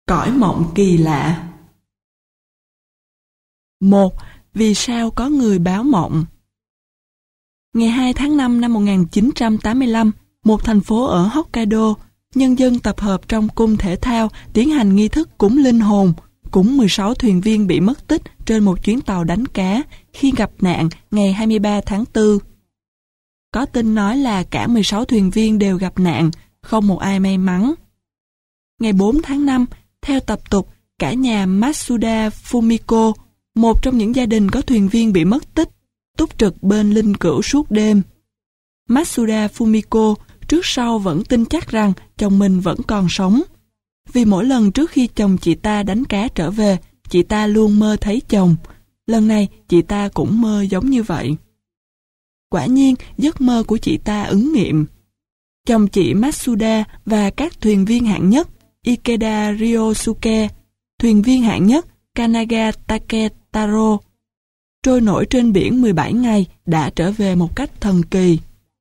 Cõi mộng kỳ lạ. 1. Vì sao có người báo mộng? Ngày 2 tháng 5 năm 1985, một thành phố ở Hokkaido, nhân dân tập hợp trong cung thể thao tiến hành nghi thức cúng linh hồn, cúng 16 thuyền viên bị mất tích trên một chuyến tàu đánh cá khi gặp nạn ngày 23 tháng 4. Có tin nói là cả 16 thuyền viên đều gặp nạn, không một ai may mắn. Ngày 4 tháng 5, theo tập tục, cả nhà Matsuda Fumiko, một trong những gia đình có thuyền viên bị mất tích, túc trực bên linh cữu suốt đêm. Matsuda Fumiko trước sau vẫn tin chắc rằng chồng mình vẫn còn sống. Vì mỗi lần trước khi chồng chị ta đánh cá trở về, chị ta luôn mơ thấy chồng. Lần này chị ta cũng mơ giống như vậy. Quả nhiên, giấc mơ của chị ta ứng nghiệm. Chồng chị Matsuda và các thuyền viên hạng nhất Ikeda Ryosuke, thuyền viên hạng nhất Kanaga Taketaro, trôi nổi trên biển 17 ngày đã trở về một cách thần kỳ.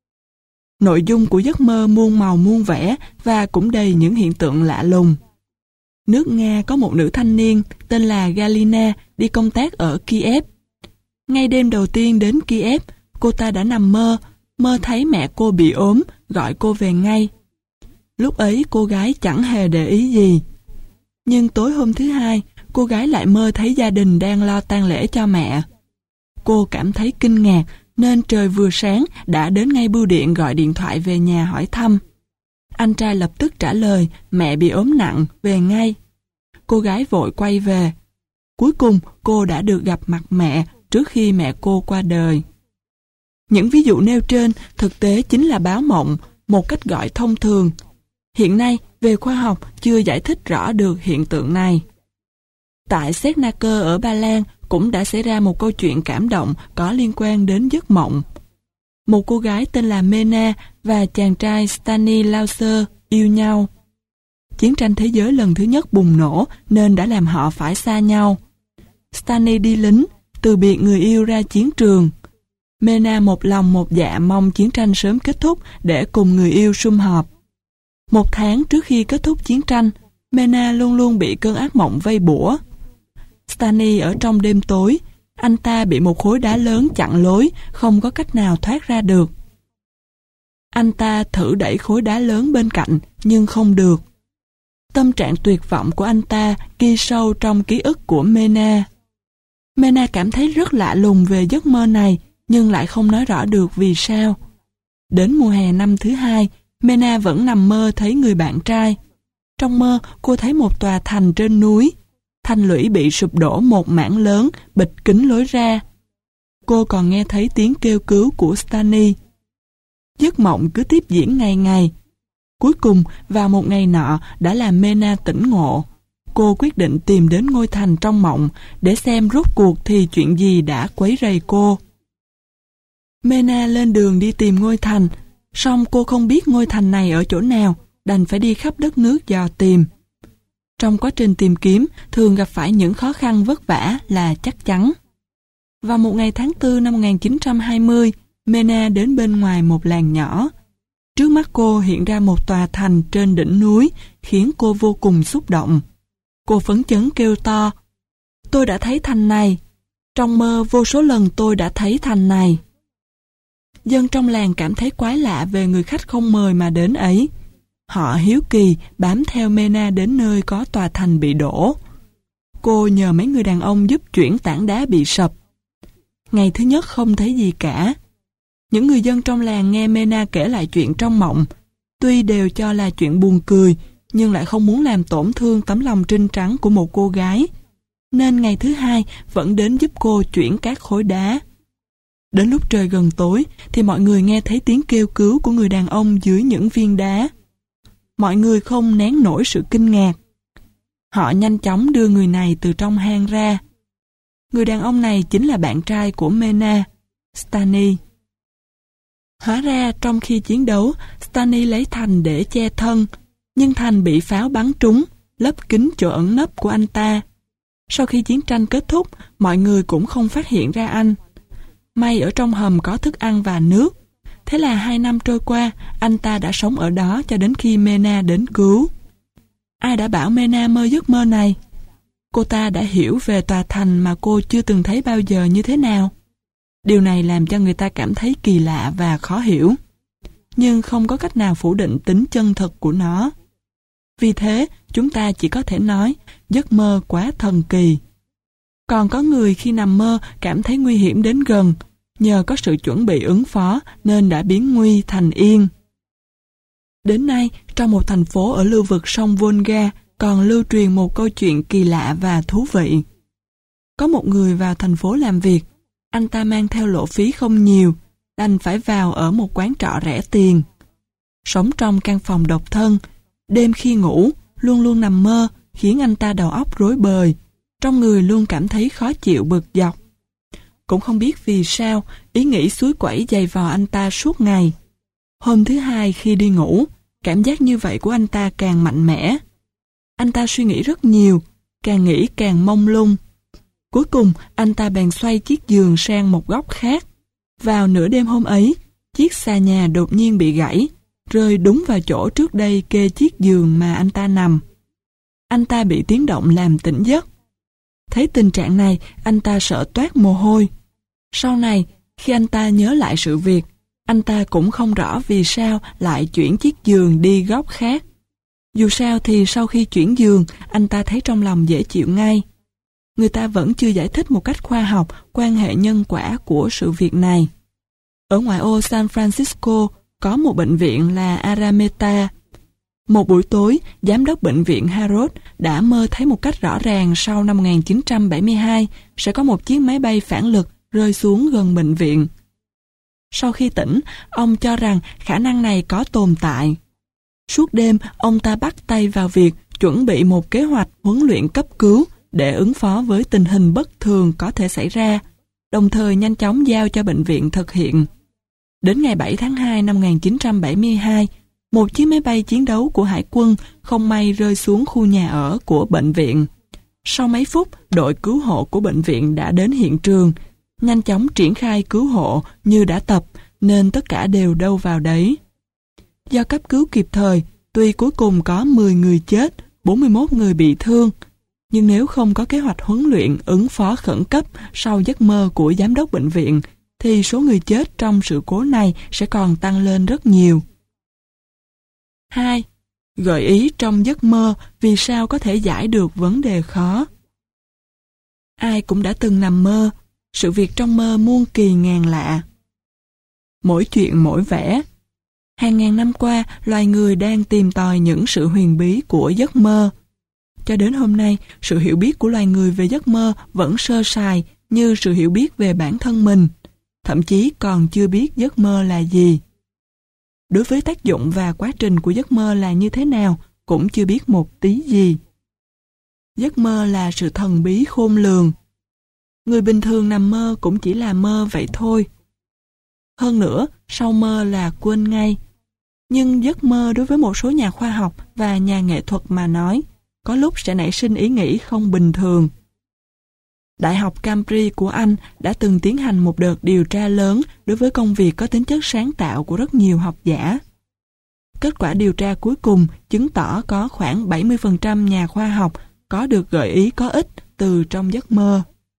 Nội dung của giấc mơ muôn màu muôn vẻ và cũng đầy những hiện tượng lạ lùng. Nước Nga có một nữ thanh niên tên là Galina đi công tác ở Kiev. Ngay đêm đầu tiên đến Kiev, cô ta đã nằm mơ thấy mẹ cô bị ốm, gọi cô về ngay. Lúc ấy cô gái chẳng hề để ý gì. Nhưng tối hôm thứ hai, cô gái lại mơ thấy gia đình đang lo tang lễ cho mẹ. Cô cảm thấy kinh ngạc nên trời vừa sáng đã đến ngay bưu điện gọi điện thoại về nhà hỏi thăm. Anh trai lập tức trả lời mẹ bị ốm nặng, về ngay. Cô gái vội quay về. Cuối cùng cô đã được gặp mặt mẹ trước khi mẹ cô qua đời. Những ví dụ nêu trên thực tế chính là báo mộng, một cách gọi thông thường. Hiện nay, về khoa học chưa giải thích rõ được hiện tượng này. Tại Sechnaker ở Ba Lan cũng đã xảy ra một câu chuyện cảm động có liên quan đến giấc mộng. Một cô gái tên là Mena và chàng trai Stanislaus yêu nhau. Chiến tranh thế giới lần thứ nhất bùng nổ nên đã làm họ phải xa nhau. Stani đi lính, từ biệt người yêu ra chiến trường. Mena một lòng một dạ mong chiến tranh sớm kết thúc để cùng người yêu sum họp. 1 tháng trước khi kết thúc chiến tranh, Mena luôn luôn bị cơn ác mộng vây bủa. Stani ở trong đêm tối, anh ta bị một khối đá lớn chặn lối, không có cách nào thoát ra được. Anh ta thử đẩy khối đá lớn bên cạnh, nhưng không được. Tâm trạng tuyệt vọng của anh ta ghi sâu trong ký ức của Mena. Mena cảm thấy rất lạ lùng về giấc mơ này, nhưng lại không nói rõ được vì sao. Đến mùa hè năm thứ 2, Mena vẫn nằm mơ thấy người bạn trai. Trong mơ, cô thấy một tòa thành trên núi. Thành lũy bị sụp đổ một mảng lớn, bịt kín lối ra. Cô còn nghe thấy tiếng kêu cứu của Stani. Giấc mộng cứ tiếp diễn ngày ngày. Cuối cùng, vào một ngày nọ đã làm Mena tỉnh ngộ. Cô quyết định tìm đến ngôi thành trong mộng để xem rốt cuộc thì chuyện gì đã quấy rầy cô. Mena lên đường đi tìm ngôi thành, song cô không biết ngôi thành này ở chỗ nào, đành phải đi khắp đất nước dò tìm. Trong quá trình tìm kiếm, thường gặp phải những khó khăn vất vả là chắc chắn. Vào một ngày tháng 4 năm 1920, Mena đến bên ngoài một làng nhỏ. Trước mắt cô hiện ra một tòa thành trên đỉnh núi, khiến cô vô cùng xúc động. Cô phấn chấn kêu to, "Tôi đã thấy thành này! Trong mơ vô số lần tôi đã thấy thành này!" Dân trong làng cảm thấy quái lạ về người khách không mời mà đến ấy. Họ hiếu kỳ bám theo Mena đến nơi có tòa thành bị đổ. Cô nhờ mấy người đàn ông giúp chuyển tảng đá bị sập. Ngày thứ nhất không thấy gì cả. Những người dân trong làng nghe Mena kể lại chuyện trong mộng, tuy đều cho là chuyện buồn cười, nhưng lại không muốn làm tổn thương tấm lòng trinh trắng của một cô gái, nên ngày thứ 2 vẫn đến giúp cô chuyển các khối đá. Đến lúc trời gần tối thì mọi người nghe thấy tiếng kêu cứu của người đàn ông dưới những viên đá. Mọi người không nén nổi sự kinh ngạc. Họ nhanh chóng đưa người này từ trong hang ra. Người đàn ông này chính là bạn trai của Mena, Stani. Hóa ra trong khi chiến đấu, Stani lấy thành để che thân, nhưng thành bị pháo bắn trúng, lấp kín chỗ ẩn nấp của anh ta. Sau khi chiến tranh kết thúc, mọi người cũng không phát hiện ra anh. May ở trong hầm có thức ăn và nước. Thế là 2 năm trôi qua, anh ta đã sống ở đó cho đến khi Mena đến cứu. Ai đã bảo Mena mơ giấc mơ này? Cô ta đã hiểu về tòa thành mà cô chưa từng thấy bao giờ như thế nào. Điều này làm cho người ta cảm thấy kỳ lạ và khó hiểu. Nhưng không có cách nào phủ định tính chân thực của nó. Vì thế, chúng ta chỉ có thể nói giấc mơ quá thần kỳ. Còn có người khi nằm mơ cảm thấy nguy hiểm đến gần, nhờ có sự chuẩn bị ứng phó nên đã biến nguy thành yên. Đến nay, trong một thành phố ở lưu vực sông Volga còn lưu truyền một câu chuyện kỳ lạ và thú vị. Có một người vào thành phố làm việc, anh ta mang theo lộ phí không nhiều, đành phải vào ở một quán trọ rẻ tiền. Sống trong căn phòng độc thân, đêm khi ngủ, luôn luôn nằm mơ, khiến anh ta đầu óc rối bời, trong người luôn cảm thấy khó chịu bực dọc. Cũng không biết vì sao, ý nghĩ suối quẩy giày vò anh ta suốt ngày. Hôm thứ hai khi đi ngủ, cảm giác như vậy của anh ta càng mạnh mẽ. Anh ta suy nghĩ rất nhiều, càng nghĩ càng mông lung. Cuối cùng, anh ta bèn xoay chiếc giường sang một góc khác. Vào nửa đêm hôm ấy, chiếc xà nhà đột nhiên bị gãy, rơi đúng vào chỗ trước đây kê chiếc giường mà anh ta nằm. Anh ta bị tiếng động làm tỉnh giấc. Thấy tình trạng này, anh ta sợ toát mồ hôi. Sau này, khi anh ta nhớ lại sự việc, anh ta cũng không rõ vì sao lại chuyển chiếc giường đi góc khác. Dù sao thì sau khi chuyển giường, anh ta thấy trong lòng dễ chịu ngay. Người ta vẫn chưa giải thích một cách khoa học quan hệ nhân quả của sự việc này. Ở ngoại ô San Francisco có một bệnh viện là Arameta. Một buổi tối, giám đốc bệnh viện Harold đã mơ thấy một cách rõ ràng sau năm 1972 sẽ có một chiếc máy bay phản lực rơi xuống gần bệnh viện. Sau khi tỉnh, ông cho rằng khả năng này có tồn tại. Suốt đêm, ông ta bắt tay vào việc chuẩn bị một kế hoạch huấn luyện cấp cứu để ứng phó với tình hình bất thường có thể xảy ra, đồng thời nhanh chóng giao cho bệnh viện thực hiện. Đến ngày 7 tháng 2 năm 1972, một chiếc máy bay chiến đấu của Hải quân không may rơi xuống khu nhà ở của bệnh viện. Sau mấy phút, đội cứu hộ của bệnh viện đã đến hiện trường, nhanh chóng triển khai cứu hộ như đã tập, nên tất cả đều đâu vào đấy. Do cấp cứu kịp thời, tuy cuối cùng có 10 người chết, 41 người bị thương, nhưng nếu không có kế hoạch huấn luyện ứng phó khẩn cấp sau giấc mơ của giám đốc bệnh viện, thì số người chết trong sự cố này sẽ còn tăng lên rất nhiều. 2. Gợi ý trong giấc mơ vì sao có thể giải được vấn đề khó. Ai cũng đã từng nằm mơ, sự việc trong mơ muôn kỳ ngàn lạ. Mỗi chuyện mỗi vẻ. Hàng ngàn năm qua, loài người đang tìm tòi những sự huyền bí của giấc mơ. Cho đến hôm nay, sự hiểu biết của loài người về giấc mơ vẫn sơ sài như sự hiểu biết về bản thân mình, thậm chí còn chưa biết giấc mơ là gì. Đối với tác dụng và quá trình của giấc mơ là như thế nào, cũng chưa biết một tí gì. Giấc mơ là sự thần bí khôn lường. Người bình thường nằm mơ cũng chỉ là mơ vậy thôi. Hơn nữa, sau mơ là quên ngay. Nhưng giấc mơ đối với một số nhà khoa học và nhà nghệ thuật mà nói, có lúc sẽ nảy sinh ý nghĩ không bình thường. Đại học Cambridge của Anh đã từng tiến hành một đợt điều tra lớn đối với công việc có tính chất sáng tạo của rất nhiều học giả. Kết quả điều tra cuối cùng chứng tỏ có khoảng 70% nhà khoa học có được gợi ý có ích từ trong giấc mơ.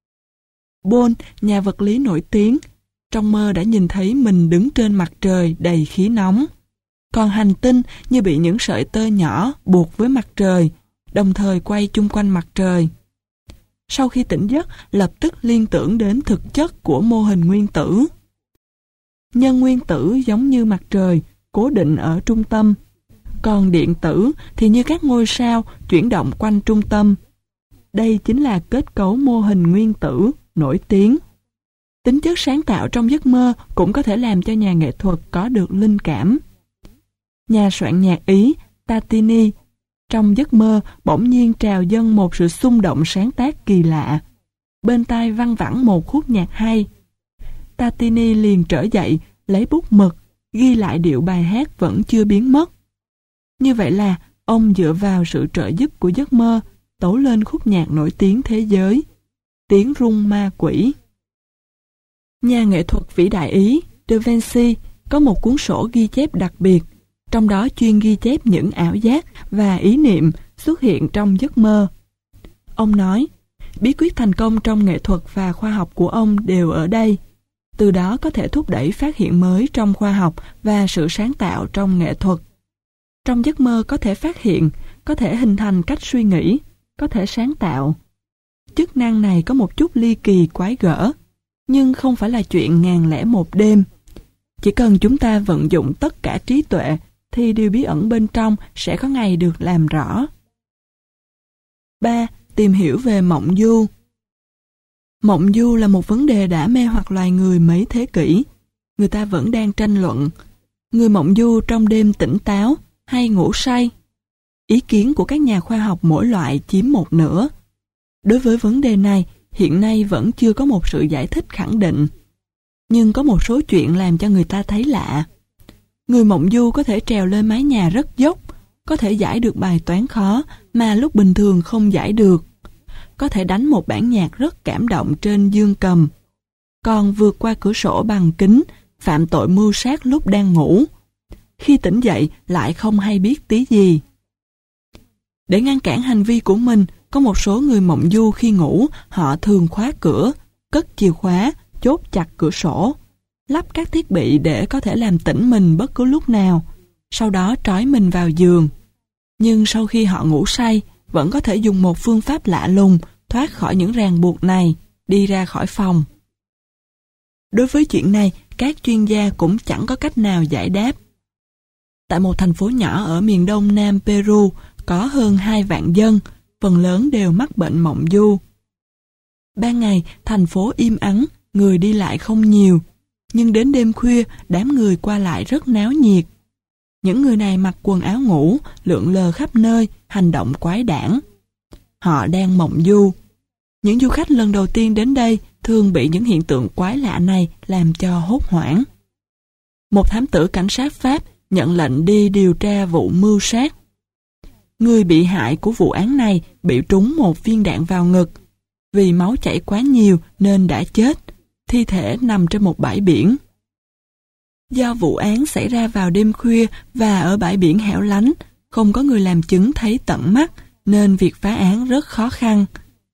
Bohr, nhà vật lý nổi tiếng, trong mơ đã nhìn thấy mình đứng trên mặt trời đầy khí nóng. Còn hành tinh như bị những sợi tơ nhỏ buộc với mặt trời, đồng thời quay chung quanh mặt trời. Sau khi tỉnh giấc, lập tức liên tưởng đến thực chất của mô hình nguyên tử. Nhân nguyên tử giống như mặt trời, cố định ở trung tâm. Còn điện tử thì như các ngôi sao chuyển động quanh trung tâm. Đây chính là kết cấu mô hình nguyên tử nổi tiếng. Tính chất sáng tạo trong giấc mơ cũng có thể làm cho nhà nghệ thuật có được linh cảm. Nhà soạn nhạc Ý Tartini trong giấc mơ bỗng nhiên trào dâng một sự xung động sáng tác kỳ lạ. Bên tai văng vẳng một khúc nhạc hay. Tartini liền trở dậy, lấy bút mực, ghi lại điệu bài hát vẫn chưa biến mất. Như vậy là ông dựa vào sự trợ giúp của giấc mơ, tấu lên khúc nhạc nổi tiếng thế giới, Tiếng rung ma quỷ. Nhà nghệ thuật vĩ đại Ý Da Vinci có một cuốn sổ ghi chép đặc biệt, trong đó chuyên ghi chép những ảo giác và ý niệm xuất hiện trong giấc mơ. Ông nói, bí quyết thành công trong nghệ thuật và khoa học của ông đều ở đây. Từ đó có thể thúc đẩy phát hiện mới trong khoa học và sự sáng tạo trong nghệ thuật. Trong giấc mơ có thể phát hiện, có thể hình thành cách suy nghĩ, có thể sáng tạo. Chức năng này có một chút ly kỳ quái gở, nhưng không phải là chuyện 1001 đêm. Chỉ cần chúng ta vận dụng tất cả trí tuệ, thì điều bí ẩn bên trong sẽ có ngày được làm rõ. 3. Tìm hiểu về mộng du. Mộng du là một vấn đề đã mê hoặc loài người mấy thế kỷ. Người ta vẫn đang tranh luận. Người mộng du trong đêm tỉnh táo hay ngủ say? Ý kiến của các nhà khoa học mỗi loại chiếm một nửa. Đối với vấn đề này, hiện nay vẫn chưa có một sự giải thích khẳng định. Nhưng có một số chuyện làm cho người ta thấy lạ. Người mộng du có thể trèo lên mái nhà rất dốc, có thể giải được bài toán khó mà lúc bình thường không giải được, có thể đánh một bản nhạc rất cảm động trên dương cầm, còn vượt qua cửa sổ bằng kính, phạm tội mưu sát lúc đang ngủ. Khi tỉnh dậy lại không hay biết tí gì. Để ngăn cản hành vi của mình, có một số người mộng du khi ngủ, họ thường khóa cửa, cất chìa khóa, chốt chặt cửa sổ, lắp các thiết bị để có thể làm tỉnh mình bất cứ lúc nào, sau đó trói mình vào giường. Nhưng sau khi họ ngủ say, vẫn có thể dùng một phương pháp lạ lùng thoát khỏi những ràng buộc này, đi ra khỏi phòng. Đối với chuyện này, các chuyên gia cũng chẳng có cách nào giải đáp. Tại một thành phố nhỏ ở miền đông nam Peru, có hơn 2 vạn dân, phần lớn đều mắc bệnh mộng du. Ban ngày, thành phố im ắng, người đi lại không nhiều, nhưng đến đêm khuya, đám người qua lại rất náo nhiệt. Những người này mặc quần áo ngủ, lượn lờ khắp nơi, hành động quái đản. Họ đang mộng du. Những du khách lần đầu tiên đến đây thường bị những hiện tượng quái lạ này làm cho hốt hoảng. Một thám tử cảnh sát Pháp nhận lệnh đi điều tra vụ mưu sát. Người bị hại của vụ án này bị trúng một viên đạn vào ngực. Vì máu chảy quá nhiều nên đã chết, thi thể nằm trên một bãi biển. Do vụ án xảy ra vào đêm khuya và ở bãi biển hẻo lánh, không có người làm chứng thấy tận mắt, nên việc phá án rất khó khăn.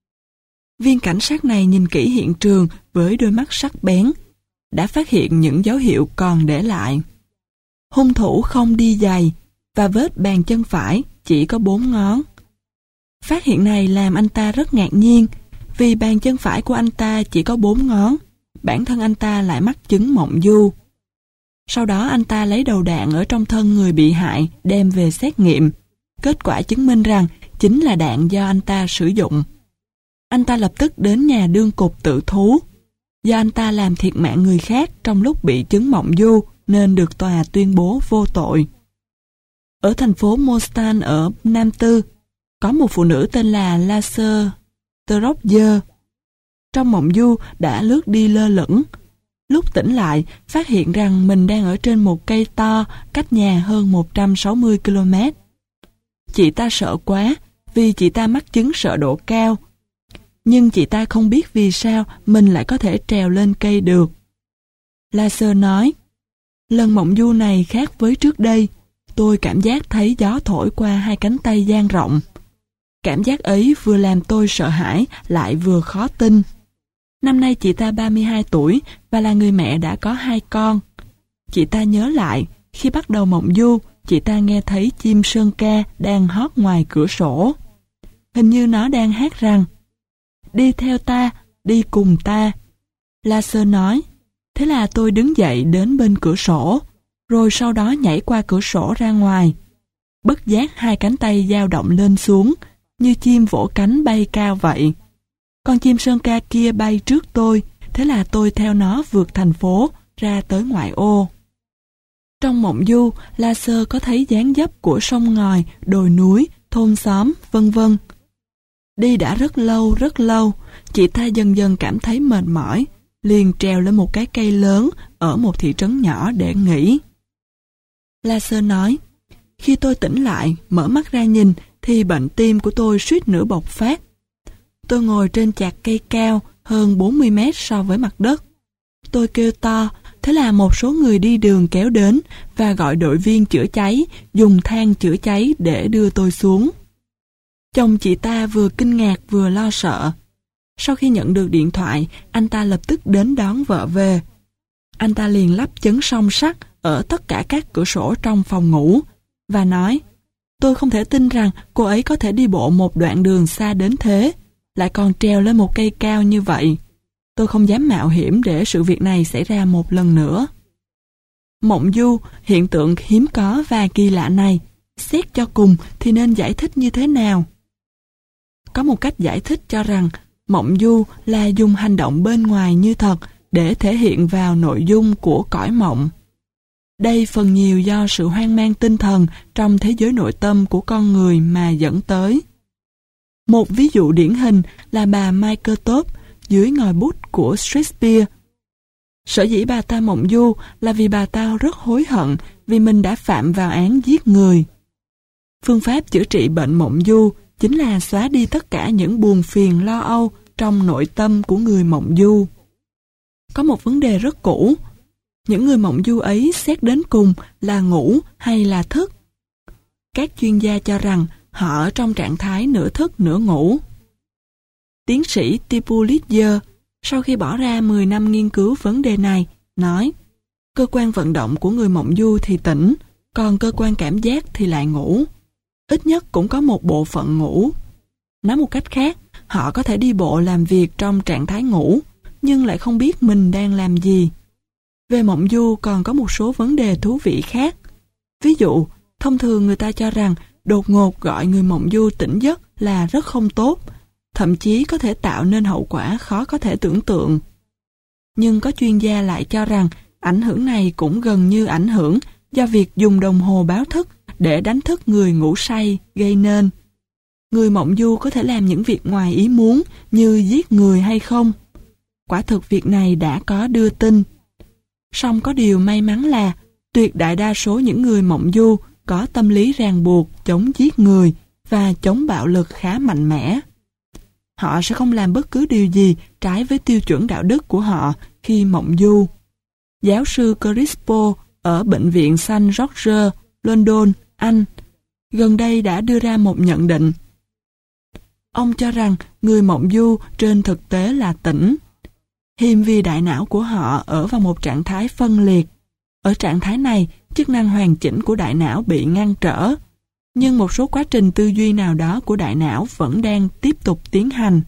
Viên cảnh sát này nhìn kỹ hiện trường với đôi mắt sắc bén, đã phát hiện những dấu hiệu còn để lại. Hung thủ không đi giày, và vết bàn chân phải chỉ có 4 ngón. Phát hiện này làm anh ta rất ngạc nhiên, vì bàn chân phải của anh ta chỉ có 4 ngón, bản thân anh ta lại mắc chứng mộng du. Sau đó anh ta lấy đầu đạn ở trong thân người bị hại đem về xét nghiệm. Kết quả chứng minh rằng chính là đạn do anh ta sử dụng. Anh ta lập tức đến nhà đương cục tự thú. Do anh ta làm thiệt mạng người khác trong lúc bị chứng mộng du nên được tòa tuyên bố vô tội. Ở thành phố Mostan ở Nam Tư, có một phụ nữ tên là Laser Trotzer. Trong mộng du đã lướt đi lơ lửng. Lúc tỉnh lại, phát hiện rằng mình đang ở trên một cây to cách nhà hơn 160 km. Chị ta sợ quá vì chị ta mắc chứng sợ độ cao. Nhưng chị ta không biết vì sao mình lại có thể trèo lên cây được. Laser nói, lần mộng du này khác với trước đây. Tôi cảm giác thấy gió thổi qua 2 cánh tay dang rộng. Cảm giác ấy vừa làm tôi sợ hãi lại vừa khó tin. Năm nay chị ta 32 tuổi và là người mẹ đã có 2 con. Chị ta nhớ lại, khi bắt đầu mộng du, chị ta nghe thấy chim sơn ca đang hót ngoài cửa sổ. Hình như nó đang hát rằng, đi theo ta, đi cùng ta. Laser nói, thế là tôi đứng dậy đến bên cửa sổ, rồi sau đó nhảy qua cửa sổ ra ngoài. Bất giác 2 cánh tay dao động lên xuống, như chim vỗ cánh bay cao vậy. Con chim sơn ca kia bay trước tôi, thế là tôi theo nó vượt thành phố, ra tới ngoại ô. Trong mộng du, Laser có thấy dáng dấp của sông ngòi, đồi núi, thôn xóm, vân vân. Đi đã rất lâu, chị ta dần dần cảm thấy mệt mỏi, liền trèo lên một cái cây lớn ở một thị trấn nhỏ để nghỉ. Laser nói, khi tôi tỉnh lại, mở mắt ra nhìn, thì bệnh tim của tôi suýt nữa bộc phát. Tôi ngồi trên chạc cây cao hơn 40 mét so với mặt đất. Tôi kêu to, Thế là một số người đi đường kéo đến và gọi đội viên chữa cháy, dùng thang chữa cháy để đưa tôi xuống. Chồng chị ta vừa kinh ngạc vừa lo sợ. Sau khi nhận được điện thoại, anh ta lập tức đến đón vợ về. Anh ta liền lắp chấn song sắt ở tất cả các cửa sổ trong phòng ngủ và nói: tôi không thể tin rằng cô ấy có thể đi bộ một đoạn đường xa đến thế, lại còn trèo lên một cây cao như vậy. Tôi không dám mạo hiểm để sự việc này xảy ra một lần nữa. Mộng du, hiện tượng hiếm có và kỳ lạ này, xét cho cùng thì nên giải thích như thế nào? Có một cách giải thích cho rằng mộng du là dùng hành động bên ngoài như thật để thể hiện vào nội dung của cõi mộng. Đây phần nhiều do sự hoang mang tinh thần trong thế giới nội tâm của con người mà dẫn tới. Một ví dụ điển hình là bà Michael Todd dưới ngòi bút của Shakespeare. Sở dĩ bà ta mộng du là vì bà ta rất hối hận vì mình đã phạm vào án giết người. Phương pháp chữa trị bệnh mộng du chính là xóa đi tất cả những buồn phiền lo âu trong nội tâm của người mộng du. Có một vấn đề rất cũ. Những người mộng du ấy xét đến cùng là ngủ hay là thức? Các chuyên gia cho rằng họ ở trong trạng thái nửa thức nửa ngủ. Tiến sĩ Tipulitzer, sau khi bỏ ra 10 năm nghiên cứu vấn đề này, nói: cơ quan vận động của người mộng du thì tỉnh, còn cơ quan cảm giác thì lại ngủ. Ít nhất cũng có một bộ phận ngủ. Nói một cách khác, họ có thể đi bộ làm việc trong trạng thái ngủ, nhưng lại không biết mình đang làm gì. Về mộng du còn có một số vấn đề thú vị khác. Ví dụ, thông thường người ta cho rằng đột ngột gọi người mộng du tỉnh giấc là rất không tốt, thậm chí có thể tạo nên hậu quả khó có thể tưởng tượng. Nhưng có chuyên gia lại cho rằng ảnh hưởng này cũng gần như ảnh hưởng do việc dùng đồng hồ báo thức để đánh thức người ngủ say gây nên. Người mộng du có thể làm những việc ngoài ý muốn như giết người hay không? Quả thực việc này đã có đưa tin. Song có điều may mắn là tuyệt đại đa số những người mộng du có tâm lý ràng buộc chống giết người và chống bạo lực khá mạnh mẽ. Họ sẽ không làm bất cứ điều gì trái với tiêu chuẩn đạo đức của họ khi mộng du. Giáo sư Crispo ở Bệnh viện St. George, London, Anh, gần đây đã đưa ra một nhận định. Ông cho rằng người mộng du trên thực tế là tỉnh. Hiềm vì đại não của họ ở vào một trạng thái phân liệt. Ở trạng thái này, chức năng hoàn chỉnh của đại não bị ngăn trở, nhưng một số quá trình tư duy nào đó của đại não vẫn đang tiếp tục tiến hành.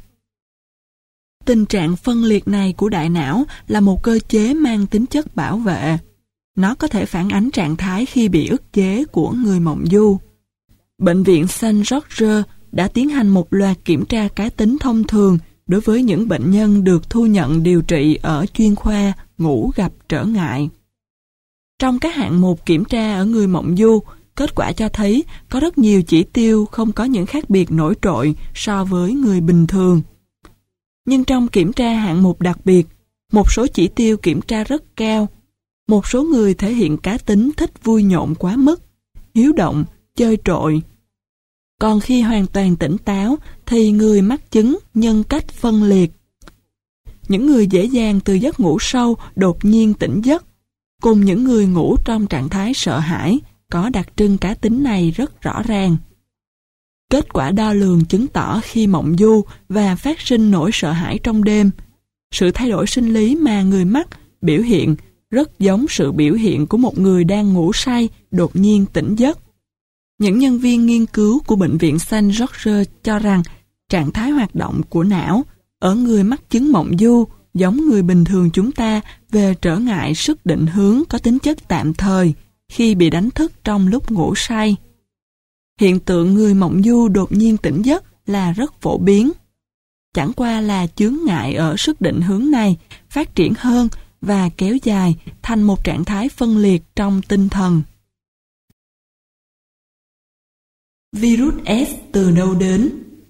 Tình trạng phân liệt này của đại não là một cơ chế mang tính chất bảo vệ. Nó có thể phản ánh trạng thái khi bị ức chế của người mộng du. Bệnh viện St. George đã tiến hành một loạt kiểm tra cá tính thông thường đối với những bệnh nhân được thu nhận điều trị ở chuyên khoa ngủ gặp trở ngại. Trong các hạng mục kiểm tra ở người mộng du, kết quả cho thấy có rất nhiều chỉ tiêu không có những khác biệt nổi trội so với người bình thường. Nhưng trong kiểm tra hạng mục đặc biệt, một số chỉ tiêu kiểm tra rất cao. Một số người thể hiện cá tính thích vui nhộn quá mức, hiếu động, chơi trội. Còn khi hoàn toàn tỉnh táo thì người mắc chứng nhân cách phân liệt. Những người dễ dàng từ giấc ngủ sâu đột nhiên tỉnh giấc, cùng những người ngủ trong trạng thái sợ hãi, có đặc trưng cá tính này rất rõ ràng. Kết quả đo lường chứng tỏ khi mộng du và phát sinh nỗi sợ hãi trong đêm, sự thay đổi sinh lý mà người mắc biểu hiện rất giống sự biểu hiện của một người đang ngủ say đột nhiên tỉnh giấc. Những nhân viên nghiên cứu của Bệnh viện St. George cho rằng trạng thái hoạt động của não ở người mắc chứng mộng du giống người bình thường chúng ta về trở ngại sức định hướng có tính chất tạm thời khi bị đánh thức trong lúc ngủ say. Hiện tượng người mộng du đột nhiên tỉnh giấc là rất phổ biến. Chẳng qua là chướng ngại ở sức định hướng này phát triển hơn và kéo dài thành một trạng thái phân liệt trong tinh thần. Virus S từ đâu đến?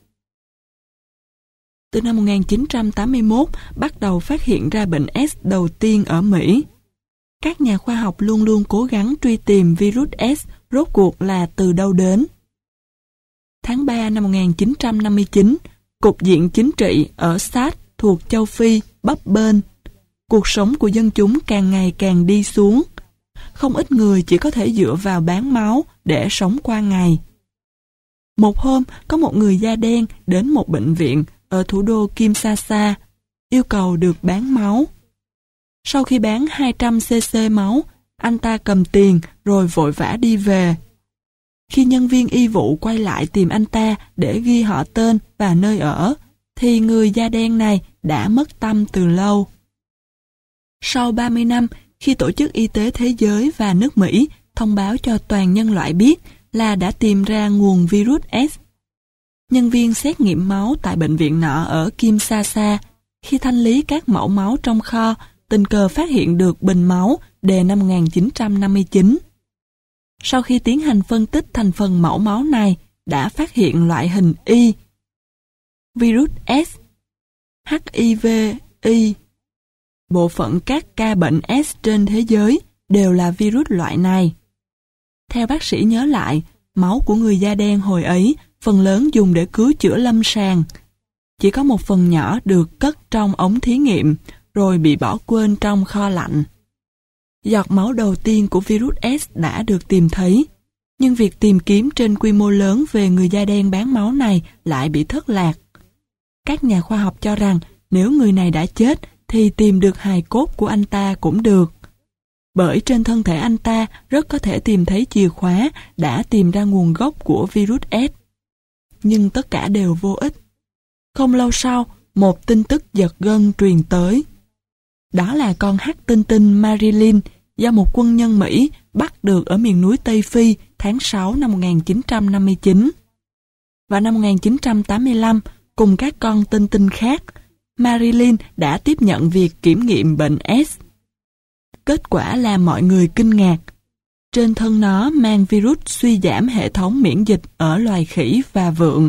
Từ năm 1981 bắt đầu phát hiện ra bệnh S đầu tiên ở Mỹ. Các nhà khoa học luôn luôn cố gắng truy tìm virus S rốt cuộc là từ đâu đến. Tháng 3 năm 1959, Cục Diện Chính trị ở SARS thuộc châu Phi bấp bênh. cuộc sống của dân chúng càng ngày càng đi xuống. Không ít người chỉ có thể dựa vào bán máu để sống qua ngày. Một hôm, có một người da đen đến một bệnh viện ở thủ đô Kinshasa, yêu cầu được bán máu. Sau khi bán 200cc máu, anh ta cầm tiền rồi vội vã đi về. Khi nhân viên y vụ quay lại tìm anh ta để ghi họ tên và nơi ở, thì người da đen này đã mất tăm từ lâu. Sau 30 năm, khi Tổ chức Y tế Thế giới và nước Mỹ thông báo cho toàn nhân loại biết là đã tìm ra nguồn virus S, nhân viên xét nghiệm máu tại bệnh viện nọ ở Kinshasa, khi thanh lý các mẫu máu trong kho, tình cờ phát hiện được bình máu đề năm 1959. Sau khi tiến hành phân tích thành phần mẫu máu này, đã phát hiện loại hình Y, virus S, HIV-Y. Bộ phận các ca bệnh S trên thế giới đều là virus loại này. Theo bác sĩ nhớ lại, máu của người da đen hồi ấy phần lớn dùng để cứu chữa lâm sàng. Chỉ có một phần nhỏ được cất trong ống thí nghiệm, rồi bị bỏ quên trong kho lạnh. Giọt máu đầu tiên của virus S đã được tìm thấy, nhưng việc tìm kiếm trên quy mô lớn về người da đen bán máu này lại bị thất lạc. Các nhà khoa học cho rằng nếu người này đã chết thì tìm được hài cốt của anh ta cũng được. Bởi trên thân thể anh ta rất có thể tìm thấy chìa khóa đã tìm ra nguồn gốc của virus S. Nhưng tất cả đều vô ích. Không lâu sau, một tin tức giật gân truyền tới. Đó là con hắc tinh tinh Marilyn do một quân nhân Mỹ bắt được ở miền núi Tây Phi tháng 6 năm 1959. Vào năm 1985, cùng các con tinh tinh khác, Marilyn đã tiếp nhận việc kiểm nghiệm bệnh S. Kết quả làm mọi người kinh ngạc. Trên thân nó mang virus suy giảm hệ thống miễn dịch ở loài khỉ và vượn.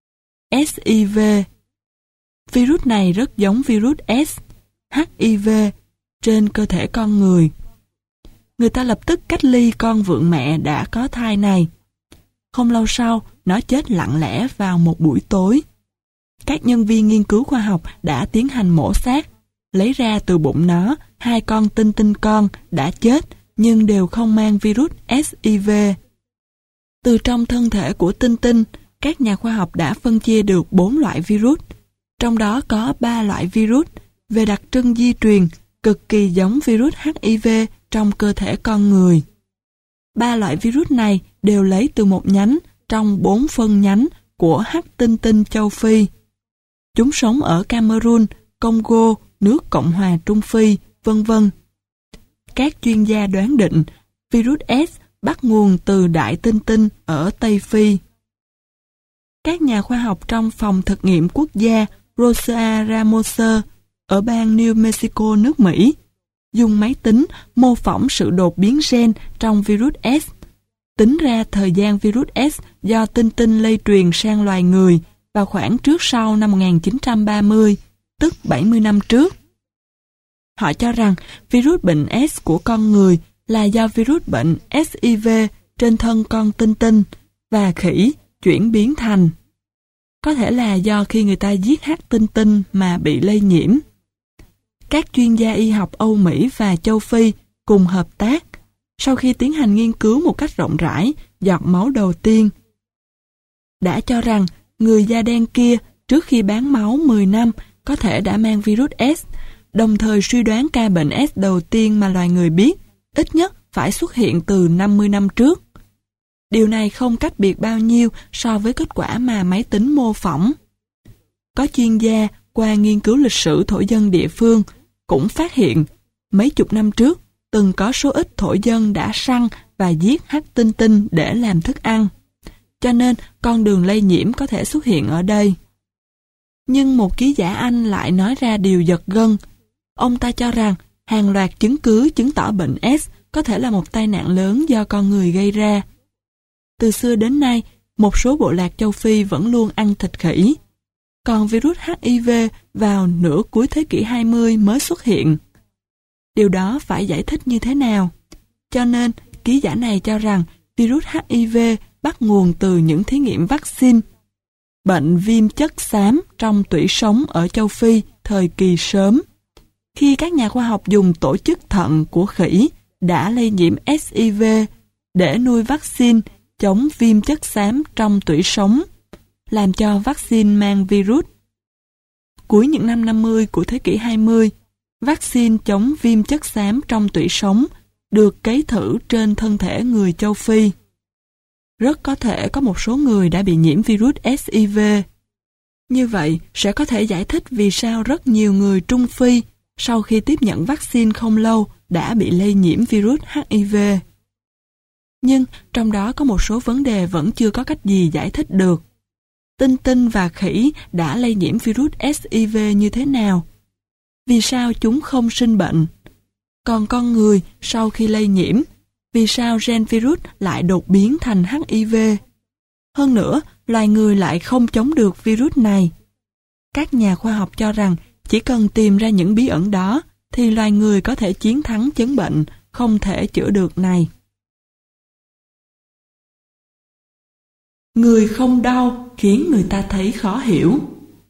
SIV. Virus này rất giống virus S, HIV, trên cơ thể con người. Người ta lập tức cách ly con vượn mẹ đã có thai này. Không lâu sau, nó chết lặng lẽ vào một buổi tối. Các nhân viên nghiên cứu khoa học đã tiến hành mổ xác, lấy ra từ bụng nó 2 con tinh tinh con đã chết nhưng đều không mang virus SIV. Từ trong thân thể của tinh tinh, các nhà khoa học đã phân chia được 4 loại virus, trong đó có 3 loại virus về đặc trưng di truyền cực kỳ giống virus HIV trong cơ thể con người. 3 loại virus này đều lấy từ một nhánh trong 4 phân nhánh của hắc tinh tinh châu Phi. Chúng sống ở Cameroon, Congo, nước Cộng hòa Trung Phi, vân vân. Các chuyên gia đoán định virus S bắt nguồn từ đại tinh tinh ở Tây Phi. Các nhà khoa học trong phòng thực nghiệm quốc gia Rosa Ramosa ở bang New Mexico, nước Mỹ, dùng máy tính mô phỏng sự đột biến gen trong virus S, tính ra thời gian virus S do tinh tinh lây truyền sang loài người vào khoảng trước sau năm 1930, tức 70 năm trước. Họ cho rằng virus bệnh S của con người là do virus bệnh SIV trên thân con tinh tinh và khỉ chuyển biến thành. Có thể là do khi người ta giết hắc tinh tinh mà bị lây nhiễm. Các chuyên gia y học Âu Mỹ và châu Phi cùng hợp tác, sau khi tiến hành nghiên cứu một cách rộng rãi giọt máu đầu tiên, đã cho rằng người da đen kia trước khi bán máu 10 năm có thể đã mang virus S, đồng thời suy đoán ca bệnh S đầu tiên mà loài người biết ít nhất phải xuất hiện từ 50 năm trước. Điều này không cách biệt bao nhiêu so với kết quả mà máy tính mô phỏng. Có chuyên gia qua nghiên cứu lịch sử thổ dân địa phương cũng phát hiện mấy chục năm trước từng có số ít thổ dân đã săn và giết hắc tinh tinh để làm thức ăn. Cho nên con đường lây nhiễm có thể xuất hiện ở đây. Nhưng một ký giả Anh lại nói ra điều giật gân. Ông ta cho rằng hàng loạt chứng cứ chứng tỏ bệnh S có thể là một tai nạn lớn do con người gây ra. Từ xưa đến nay, một số bộ lạc châu Phi vẫn luôn ăn thịt khỉ. Còn virus HIV vào nửa cuối thế kỷ 20 mới xuất hiện. Điều đó phải giải thích như thế nào? Cho nên, ký giả này cho rằng virus HIV bắt nguồn từ những thí nghiệm vaccine. Bệnh viêm chất xám trong tủy sống ở châu Phi thời kỳ sớm. khi các nhà khoa học dùng tổ chức thận của khỉ đã lây nhiễm SIV để nuôi vaccine chống viêm chất xám trong tủy sống, làm cho vaccine mang virus. Cuối những năm 50 của thế kỷ 20, vaccine chống viêm chất xám trong tủy sống được cấy thử trên thân thể người châu Phi. Rất có thể có một số người đã bị nhiễm virus SIV. Như vậy sẽ có thể giải thích vì sao rất nhiều người Trung Phi sau khi tiếp nhận vaccine không lâu đã bị lây nhiễm virus HIV. Nhưng trong đó có một số vấn đề vẫn chưa có cách gì giải thích được. Tinh tinh và khỉ đã lây nhiễm virus SIV như thế nào? Vì sao chúng không sinh bệnh? Còn con người sau khi lây nhiễm, vì sao gen virus lại đột biến thành HIV? Hơn nữa, loài người lại không chống được virus này. Các nhà khoa học cho rằng chỉ cần tìm ra những bí ẩn đó thì loài người có thể chiến thắng chứng bệnh không thể chữa được này. Người không đau khiến người ta thấy khó hiểu.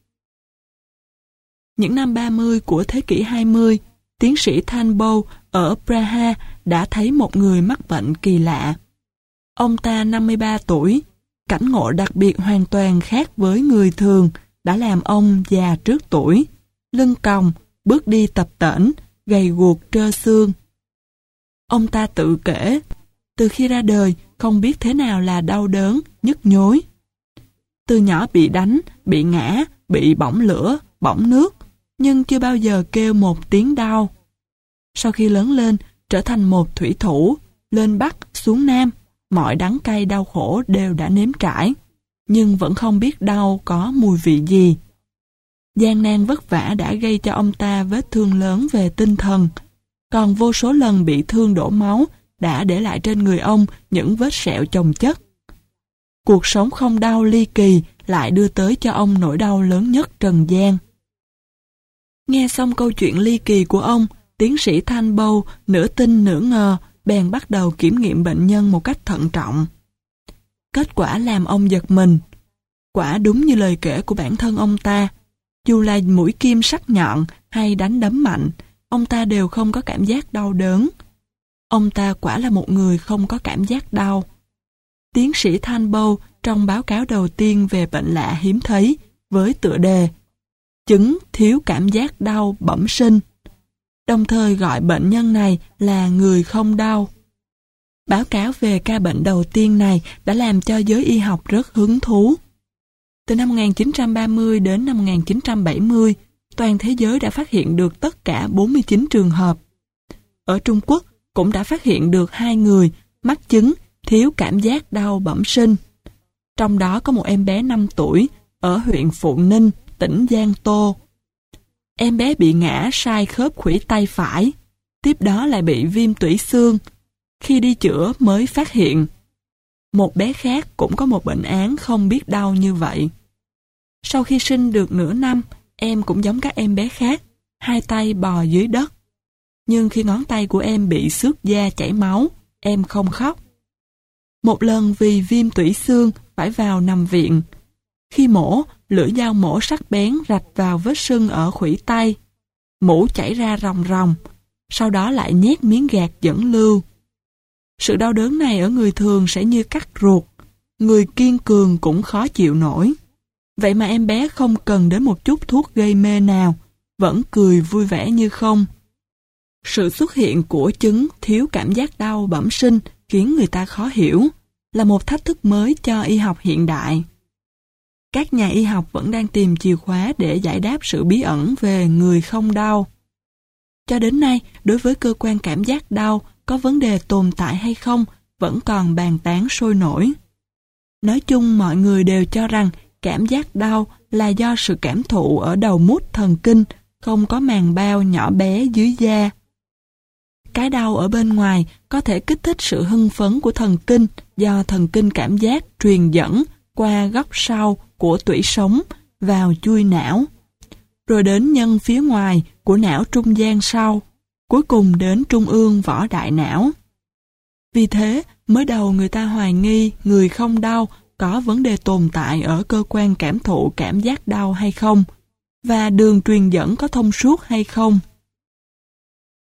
Những năm 30 của thế kỷ 20, tiến sĩ Turnbull ở Praha đã thấy một người mắc bệnh kỳ lạ. Ông ta 53 tuổi, cảnh ngộ đặc biệt hoàn toàn khác với người thường, đã làm ông già trước tuổi, lưng còng, bước đi tập tễnh, gầy guộc trơ xương. Ông ta tự kể, từ khi ra đời không biết thế nào là đau đớn, nhức nhối. Từ nhỏ bị đánh, bị ngã, bị bỏng lửa, bỏng nước, nhưng chưa bao giờ kêu một tiếng đau. Sau khi lớn lên, trở thành một thủy thủ, lên Bắc, xuống Nam, mọi đắng cay đau khổ đều đã nếm trải, nhưng vẫn không biết đau có mùi vị gì. Gian nan vất vả đã gây cho ông ta vết thương lớn về tinh thần, còn vô số lần bị thương đổ máu đã để lại trên người ông những vết sẹo chồng chất. Cuộc sống không đau ly kỳ lại đưa tới cho ông nỗi đau lớn nhất trần gian. Nghe xong câu chuyện ly kỳ của ông, tiến sĩ Turnbull nửa tin nửa ngờ bèn bắt đầu kiểm nghiệm bệnh nhân một cách thận trọng. Kết quả làm ông giật mình. Quả đúng như lời kể của bản thân ông ta, dù là mũi kim sắc nhọn hay đánh đấm mạnh, ông ta đều không có cảm giác đau đớn. Ông ta quả là một người không có cảm giác đau. Tiến sĩ Turnbull trong báo cáo đầu tiên về bệnh lạ hiếm thấy với tựa đề chứng thiếu cảm giác đau bẩm sinh, đồng thời gọi bệnh nhân này là người không đau. Báo cáo về ca bệnh đầu tiên này đã làm cho giới y học rất hứng thú. Từ năm 1930 đến năm 1970, toàn thế giới đã phát hiện được tất cả 49 trường hợp. Ở Trung Quốc cũng đã phát hiện được 2 người mắc chứng thiếu cảm giác đau bẩm sinh. Trong đó có một em bé 5 tuổi ở huyện Phụ Ninh, tỉnh Giang Tô. Em bé bị ngã sai khớp khuỷu tay phải, tiếp đó lại bị viêm tủy xương. Khi đi chữa mới phát hiện. Một bé khác cũng có một bệnh án không biết đau như vậy. Sau khi sinh được nửa năm, em cũng giống các em bé khác, 2 tay bò dưới đất. Nhưng khi ngón tay của em bị xước da chảy máu, em không khóc. Một lần vì viêm tủy xương phải vào nằm viện. Khi mổ, lưỡi dao mổ sắc bén rạch vào vết sưng ở khuỷu tay. Mũ chảy ra ròng ròng, sau đó lại nhét miếng gạc dẫn lưu. Sự đau đớn này ở người thường sẽ như cắt ruột, người kiên cường cũng khó chịu nổi. Vậy mà em bé không cần đến một chút thuốc gây mê nào, vẫn cười vui vẻ như không. Sự xuất hiện của chứng thiếu cảm giác đau bẩm sinh khiến người ta khó hiểu, là một thách thức mới cho y học hiện đại. Các nhà y học vẫn đang tìm chìa khóa để giải đáp sự bí ẩn về người không đau. Cho đến nay, đối với cơ quan cảm giác đau có vấn đề tồn tại hay không vẫn còn bàn tán sôi nổi. Nói chung mọi người đều cho rằng cảm giác đau là do sự cảm thụ ở đầu mút thần kinh, không có màng bao nhỏ bé dưới da. Cái đau ở bên ngoài có thể kích thích sự hưng phấn của thần kinh do thần kinh cảm giác truyền dẫn qua góc sau của tủy sống vào chui não, rồi đến nhân phía ngoài của não trung gian sau, cuối cùng đến trung ương vỏ đại não. Vì thế, mới đầu người ta hoài nghi người không đau có vấn đề tồn tại ở cơ quan cảm thụ cảm giác đau hay không, và đường truyền dẫn có thông suốt hay không.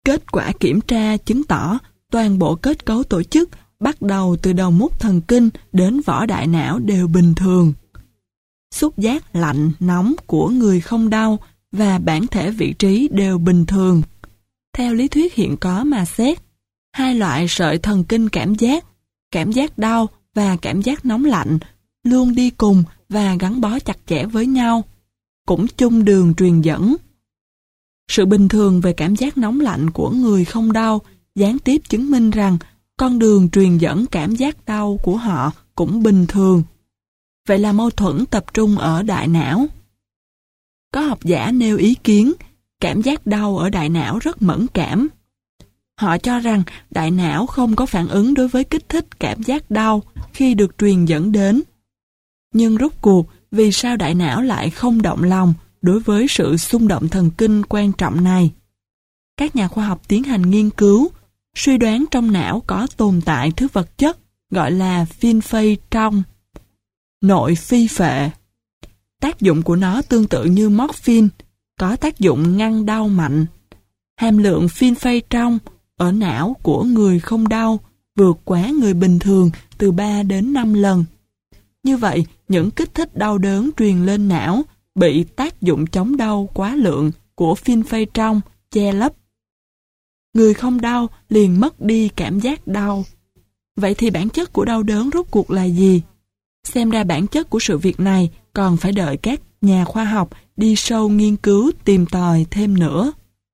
Kết quả kiểm tra chứng tỏ toàn bộ kết cấu tổ chức bắt đầu từ đầu mút thần kinh đến vỏ đại não đều bình thường. Xúc giác lạnh, nóng của người không đau và bản thể vị trí đều bình thường. Theo lý thuyết hiện có mà xét, hai loại sợi thần kinh cảm giác đau và cảm giác nóng lạnh, luôn đi cùng và gắn bó chặt chẽ với nhau, cũng chung đường truyền dẫn. Sự bình thường về cảm giác nóng lạnh của người không đau gián tiếp chứng minh rằng con đường truyền dẫn cảm giác đau của họ cũng bình thường. Vậy là mâu thuẫn tập trung ở đại não. Có học giả nêu ý kiến, cảm giác đau ở đại não rất mẫn cảm. Họ cho rằng đại não không có phản ứng đối với kích thích cảm giác đau khi được truyền dẫn đến. Nhưng rốt cuộc, vì sao đại não lại không động lòng đối với sự xung động thần kinh quan trọng này? Các nhà khoa học tiến hành nghiên cứu, suy đoán trong não có tồn tại thứ vật chất gọi là phiên phây trong, nội phi phệ. Tác dụng của nó tương tự như morphine, có tác dụng ngăn đau mạnh. Hàm lượng phiên phây trong ở não của người không đau vượt quá người bình thường từ 3 đến 5 lần. Như vậy, những kích thích đau đớn truyền lên não bị tác dụng chống đau quá lượng của phiên phây trong che lấp. Người không đau liền mất đi cảm giác đau. Vậy thì bản chất của đau đớn rốt cuộc là gì? Xem ra bản chất của sự việc này còn phải đợi các nhà khoa học đi sâu nghiên cứu tìm tòi thêm nữa.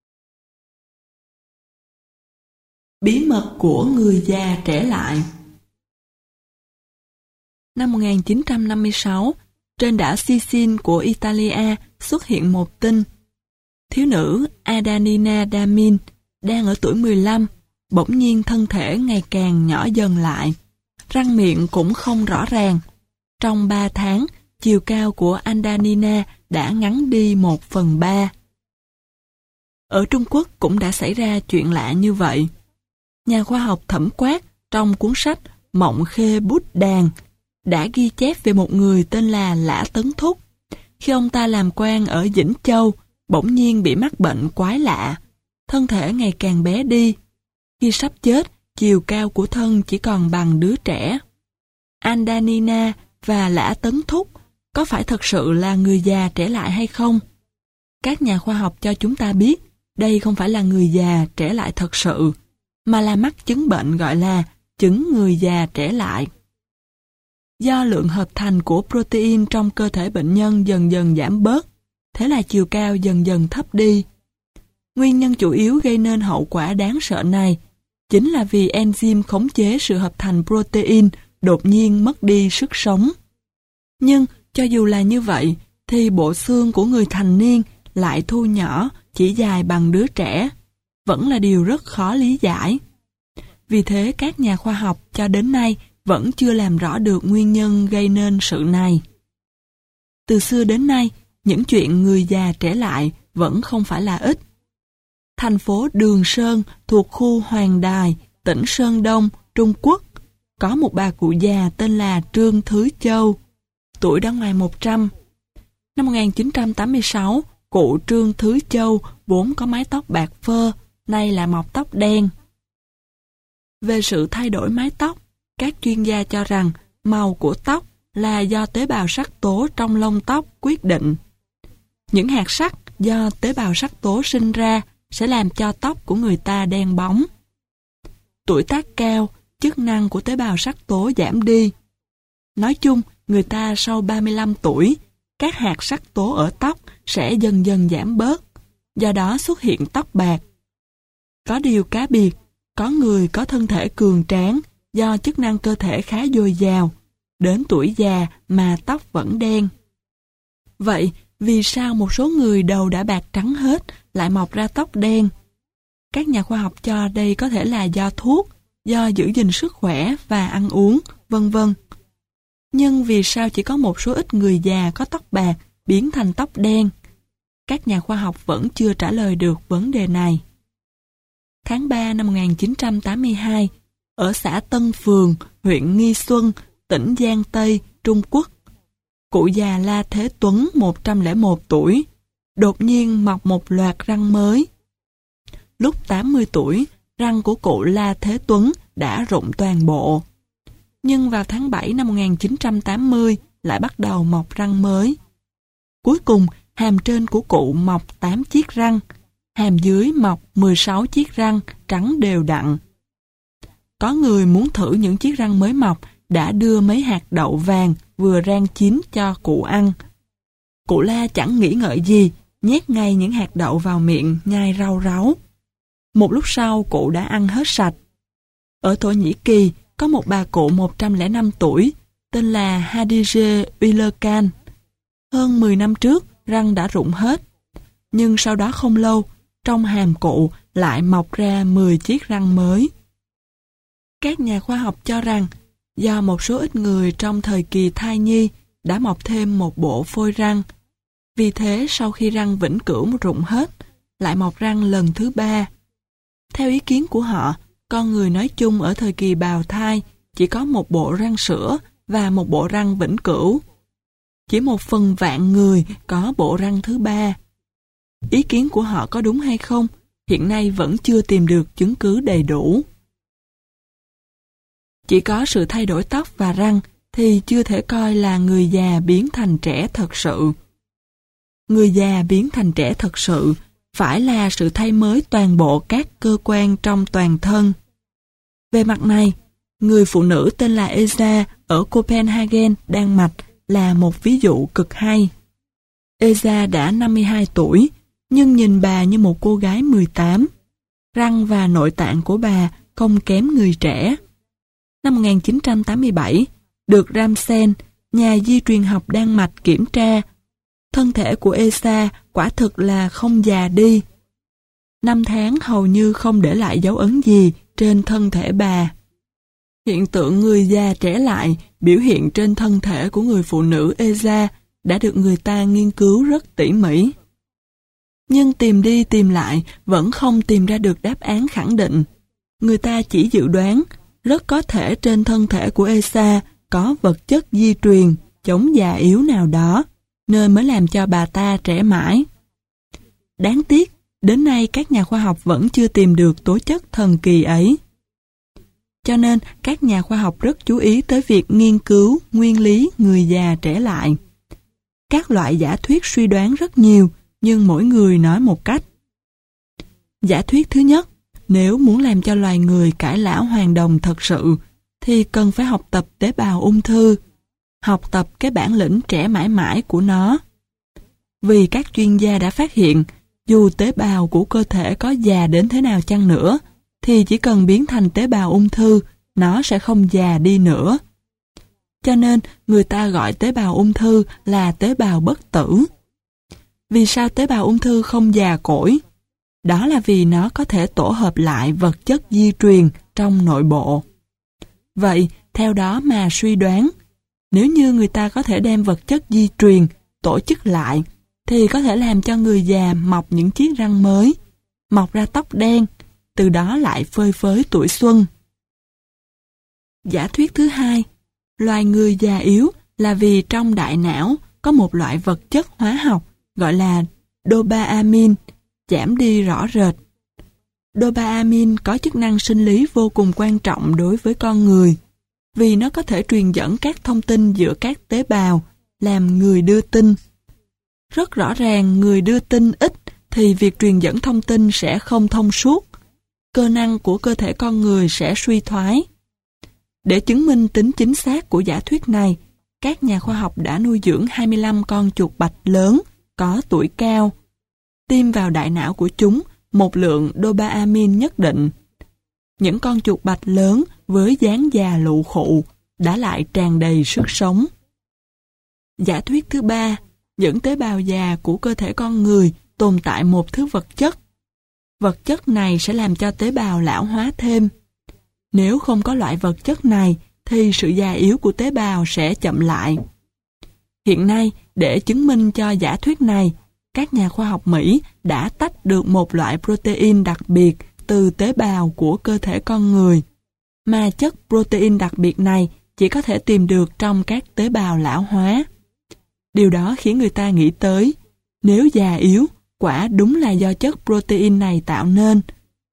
Bí mật của người già trẻ lại. Năm 1956, trên đảo Sicily của Italia xuất hiện một tin. Thiếu nữ Adanina Damin đang ở tuổi 15, bỗng nhiên thân thể ngày càng nhỏ dần lại. Răng miệng cũng không rõ ràng. Trong 3 tháng, chiều cao của Adanina đã ngắn đi 1/3. Ở Trung Quốc cũng đã xảy ra chuyện lạ như vậy. Nhà khoa học Thẩm Quát trong cuốn sách Mộng Khê Bút Đàn đã ghi chép về một người tên là Lã Tấn Thúc. Khi ông ta làm quan ở Vĩnh Châu, bỗng nhiên bị mắc bệnh quái lạ, thân thể ngày càng bé đi. Khi sắp chết, chiều cao của thân chỉ còn bằng đứa trẻ. Adanina và Lã Tấn Thúc có phải thật sự là người già trẻ lại hay không? Các nhà khoa học cho chúng ta biết đây không phải là người già trẻ lại thật sự, mà là mắc chứng bệnh gọi là chứng người già trẻ lại. Do lượng hợp thành của protein trong cơ thể bệnh nhân dần dần giảm bớt, thế là chiều cao dần dần thấp đi. Nguyên nhân chủ yếu gây nên hậu quả đáng sợ này chính là vì enzyme khống chế sự hợp thành protein đột nhiên mất đi sức sống. Nhưng cho dù là như vậy, thì bộ xương của người thành niên lại thu nhỏ chỉ dài bằng đứa trẻ, vẫn là điều rất khó lý giải. Vì thế các nhà khoa học cho đến nay vẫn chưa làm rõ được nguyên nhân gây nên sự này. Từ xưa đến nay, những chuyện người già trẻ lại vẫn không phải là ít. Thành phố Đường Sơn thuộc khu Hoàng Đài, tỉnh Sơn Đông, Trung Quốc, có một bà cụ già tên là Trương Thứ Châu, tuổi đã ngoài 100. Năm 1986, cụ Trương Thứ Châu vốn có mái tóc bạc phơ, nay là mọc tóc đen. Về sự thay đổi mái tóc, các chuyên gia cho rằng màu của tóc là do tế bào sắc tố trong lông tóc quyết định. Những hạt sắc do tế bào sắc tố sinh ra sẽ làm cho tóc của người ta đen bóng. Tuổi tác cao, chức năng của tế bào sắc tố giảm đi. Nói chung, người ta sau 35 tuổi, các hạt sắc tố ở tóc sẽ dần dần giảm bớt, do đó xuất hiện tóc bạc. Có điều cá biệt, có người có thân thể cường tráng do chức năng cơ thể khá dồi dào, đến tuổi già mà tóc vẫn đen. Vậy, vì sao một số người đầu đã bạc trắng hết lại mọc ra tóc đen? Các nhà khoa học cho đây có thể là do thuốc, do giữ gìn sức khỏe và ăn uống, vân vân. Nhưng vì sao chỉ có một số ít người già có tóc bạc biến thành tóc đen? Các nhà khoa học vẫn chưa trả lời được vấn đề này. Tháng 3 năm 1982, ở xã Tân Phường, huyện Nghi Xuân, tỉnh Giang Tây, Trung Quốc, cụ già La Thế Tuấn 101 tuổi, đột nhiên mọc một loạt răng mới. lúc 80 tuổi, răng của cụ La Thế Tuấn đã rụng toàn bộ. Nhưng vào tháng 7 năm 1980 lại bắt đầu mọc răng mới. Cuối cùng, hàm trên của cụ mọc 8 chiếc răng, hàm dưới mọc 16 chiếc răng trắng đều đặn. Có người muốn thử những chiếc răng mới mọc đã đưa mấy hạt đậu vàng vừa rang chín cho cụ ăn. Cụ La chẳng nghĩ ngợi gì, nhét ngay những hạt đậu vào miệng nhai rau ráu. Một lúc sau cụ đã ăn hết sạch. Ở Thổ Nhĩ Kỳ có một bà cụ 105 tuổi tên là Hatice Uylerkan. Hơn 10 năm trước răng đã rụng hết, nhưng sau đó không lâu trong hàm cụ lại mọc ra 10 chiếc răng mới. Các nhà khoa học cho rằng do một số ít người trong thời kỳ thai nhi đã mọc thêm một bộ phôi răng. Vì thế sau khi răng vĩnh cửu rụng hết, lại mọc răng lần thứ 3. Theo ý kiến của họ, con người nói chung ở thời kỳ bào thai chỉ có một bộ răng sữa và một bộ răng vĩnh cửu. Chỉ 1/1000 người có bộ răng thứ 3. Ý kiến của họ có đúng hay không, hiện nay vẫn chưa tìm được chứng cứ đầy đủ. Chỉ có sự thay đổi tóc và răng thì chưa thể coi là người già biến thành trẻ thật sự. Người già biến thành trẻ thật sự phải là sự thay mới toàn bộ các cơ quan trong toàn thân. Về mặt này, người phụ nữ tên là Esa ở Copenhagen, Đan Mạch là một ví dụ cực hay. Esa đã 52 tuổi, nhưng nhìn bà như một cô gái 18. Răng và nội tạng của bà không kém người trẻ. Năm 1987, được Ramsen, nhà di truyền học Đan Mạch kiểm tra, thân thể của Esa quả thực là không già đi. 5 tháng hầu như không để lại dấu ấn gì trên thân thể bà. Hiện tượng người già trẻ lại biểu hiện trên thân thể của người phụ nữ Esa đã được người ta nghiên cứu rất tỉ mỉ. Nhưng tìm đi tìm lại vẫn không tìm ra được đáp án khẳng định. Người ta chỉ dự đoán rất có thể trên thân thể của Esa có vật chất di truyền chống già yếu nào đó, nên mới làm cho bà ta trẻ mãi. Đáng tiếc, đến nay các nhà khoa học vẫn chưa tìm được tố chất thần kỳ ấy. Cho nên, các nhà khoa học rất chú ý tới việc nghiên cứu nguyên lý người già trẻ lại. Các loại giả thuyết suy đoán rất nhiều, nhưng mỗi người nói một cách. Giả thuyết thứ nhất, nếu muốn làm cho loài người cải lão hoàn đồng thật sự, thì cần phải học tập tế bào ung thư, học tập cái bản lĩnh trẻ mãi mãi của nó. Vì các chuyên gia đã phát hiện, dù tế bào của cơ thể có già đến thế nào chăng nữa, thì chỉ cần biến thành tế bào ung thư, nó sẽ không già đi nữa. Cho nên, người ta gọi tế bào ung thư là tế bào bất tử. Vì sao tế bào ung thư không già cỗi? Đó là vì nó có thể tổ hợp lại vật chất di truyền trong nội bộ. Vậy, theo đó mà suy đoán, nếu như người ta có thể đem vật chất di truyền tổ chức lại, thì có thể làm cho người già mọc những chiếc răng mới, mọc ra tóc đen, từ đó lại phơi phới tuổi xuân. Giả thuyết thứ hai, loài người già yếu là vì trong đại não có một loại vật chất hóa học gọi là dopamine giảm đi rõ rệt. Dopamine có chức năng sinh lý vô cùng quan trọng đối với con người, vì nó có thể truyền dẫn các thông tin giữa các tế bào, làm người đưa tin. Rất rõ ràng người đưa tin ít thì việc truyền dẫn thông tin sẽ không thông suốt, cơ năng của cơ thể con người sẽ suy thoái. Để chứng minh tính chính xác của giả thuyết này, các nhà khoa học đã nuôi dưỡng 25 con chuột bạch lớn có tuổi cao, tiêm vào đại não của chúng một lượng dopamine nhất định. Những con chuột bạch lớn với dáng già lụ khụ đã lại tràn đầy sức sống. Giả thuyết thứ ba, những tế bào già của cơ thể con người tồn tại một thứ vật chất. Vật chất này sẽ làm cho tế bào lão hóa thêm. Nếu không có loại vật chất này, thì sự già yếu của tế bào sẽ chậm lại. Hiện nay, để chứng minh cho giả thuyết này, các nhà khoa học Mỹ đã tách được một loại protein đặc biệt từ tế bào của cơ thể con người, mà chất protein đặc biệt này chỉ có thể tìm được trong các tế bào lão hóa. Điều đó khiến người ta nghĩ tới, nếu già yếu, quả đúng là do chất protein này tạo nên,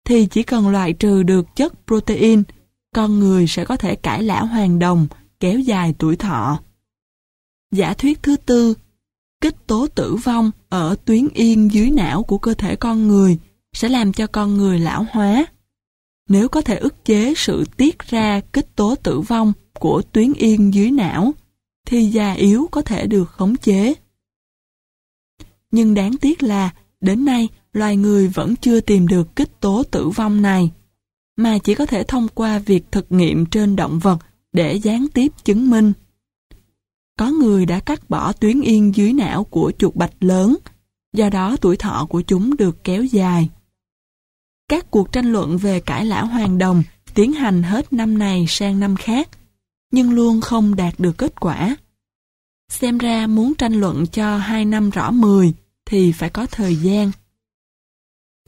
thì chỉ cần loại trừ được chất protein, con người sẽ có thể cải lão hoàn đồng, kéo dài tuổi thọ. Giả thuyết thứ tư, kích tố tử vong ở tuyến yên dưới não của cơ thể con người sẽ làm cho con người lão hóa. Nếu có thể ức chế sự tiết ra kích tố tử vong của tuyến yên dưới não, thì già yếu có thể được khống chế. Nhưng đáng tiếc là, đến nay, loài người vẫn chưa tìm được kích tố tử vong này, mà chỉ có thể thông qua việc thực nghiệm trên động vật để gián tiếp chứng minh. Có người đã cắt bỏ tuyến yên dưới não của chuột bạch lớn, do đó tuổi thọ của chúng được kéo dài. Các cuộc tranh luận về cải lão hoàn đồng tiến hành hết năm này sang năm khác, nhưng luôn không đạt được kết quả. Xem ra muốn tranh luận cho 2 năm rõ 10 thì phải có thời gian.